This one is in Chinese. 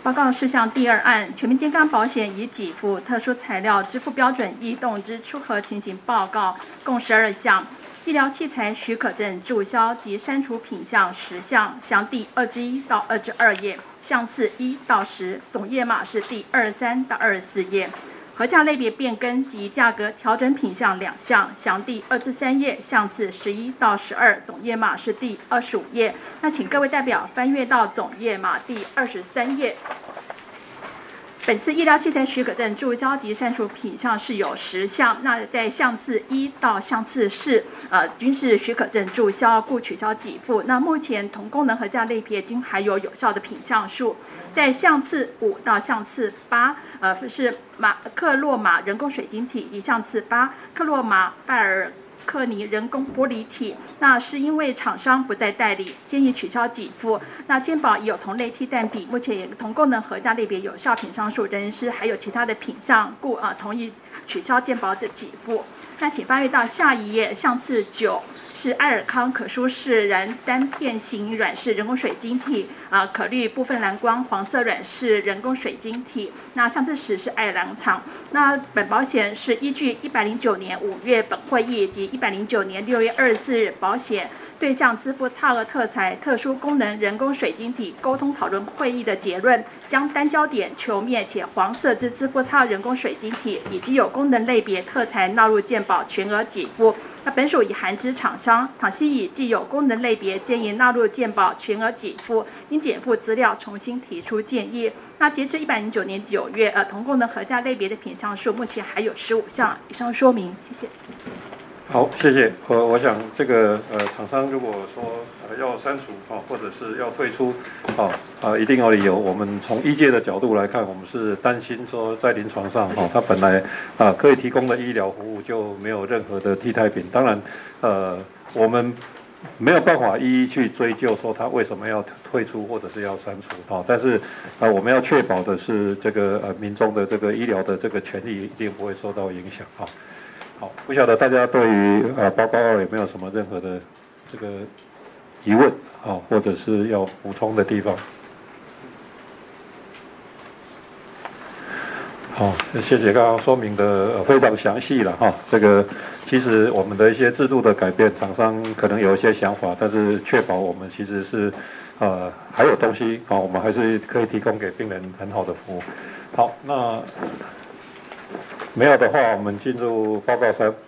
报告事项第2案，全民健康保险已给付特殊材料支付标准异动之出核情形报告共12项，医疗器材许可证注销及删除品项10项，详第2之1到2之2页，项次1到10，总页码是第23到24页。核价类别变更及价格调整品项2项，详第2至3页，项次11到12，总页码是第25页。那请各位代表翻阅到总页码第23页。本次医疗器材许可证注销及删除品项是有10项，那在项次1到项次4，均是许可证注销，故取消给付。那目前同功能核价类别均还有有效的品项数。在项次5到项次8，是克洛玛人工水晶体，以及项次8克洛玛拜尔克尼人工玻璃体。那是因为厂商不再代理，建议取消给付。那健保已有同类替代品，目前也同功能核价类别有效品项数仍是还有其他的品项，故同意取消健保的给付。那请翻阅到下一页，项次9。是爱尔康可舒适燃单片型软式人工水晶体，可滤部分蓝光黄色软式人工水晶体。那项次10是爱良厂。那本保险是依据109年5月本会议及109年6月24日保险对象支付差额特材特殊功能人工水晶体沟通讨论会议的结论，将单焦点球面且黄色之支付差额人工水晶体以及有功能类别特材纳入健保全额给付。那本署已函知厂商，倘悉以既有功能类别建议纳入健保全额给付，应减负资料重新提出建议。那截至109年9月，同功能核价类别的品项数目前还有15项。以上说明，谢谢。 好，谢谢。我想这个厂商如果说要删除或者是要退出一定有理由。我们从医界的角度来看，我们是担心说在临床上它本来可以提供的医疗服务就没有任何的替代品。当然我们没有办法一一去追究说他为什么要退出或者是要删除但是我们要确保的是这个民众的这个医疗的这个权利一定不会受到影响好，不晓得大家对于报告2有没有什么任何的这个疑问或者是要补充的地方？好，谢谢刚刚说明的非常详细了这个其实我们的一些制度的改变，厂商可能有一些想法，但是确保我们其实是还有东西我们还是可以提供给病人很好的服务。好，那没有的话，我们进入报告3。